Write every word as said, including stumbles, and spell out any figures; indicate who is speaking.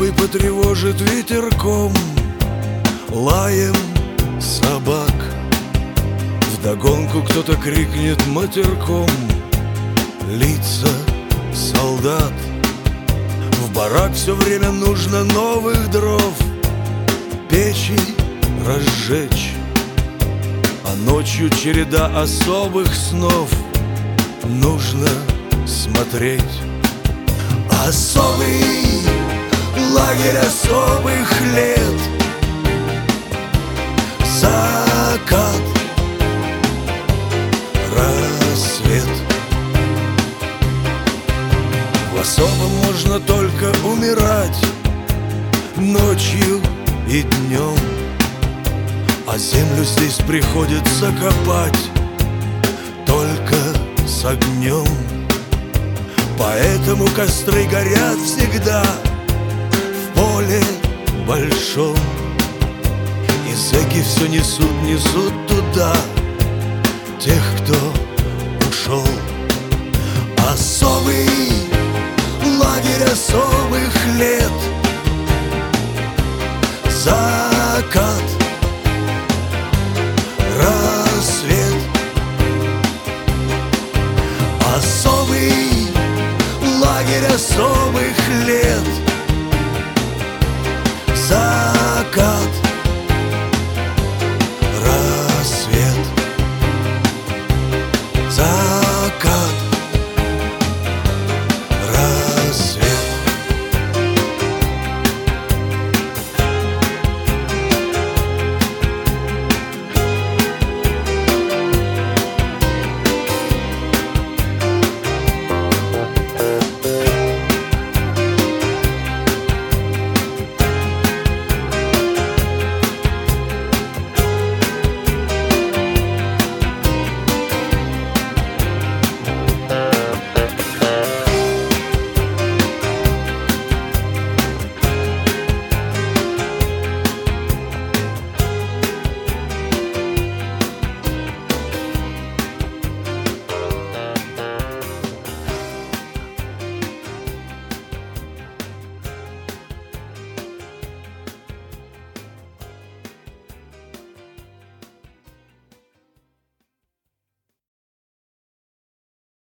Speaker 1: особый потревожит ветерком, лаем собак. Вдогонку кто-то крикнет матерком: лица солдат. В барак все время нужно новых дров, печи разжечь, а ночью череда особых снов. Нужно смотреть особый лагерь особых лет. Закат, рассвет. В особом можно только умирать ночью и днем, а землю здесь приходится копать только с огнем. Поэтому костры горят всегда в поле большом, и зэки все несут, несут туда тех, кто ушел.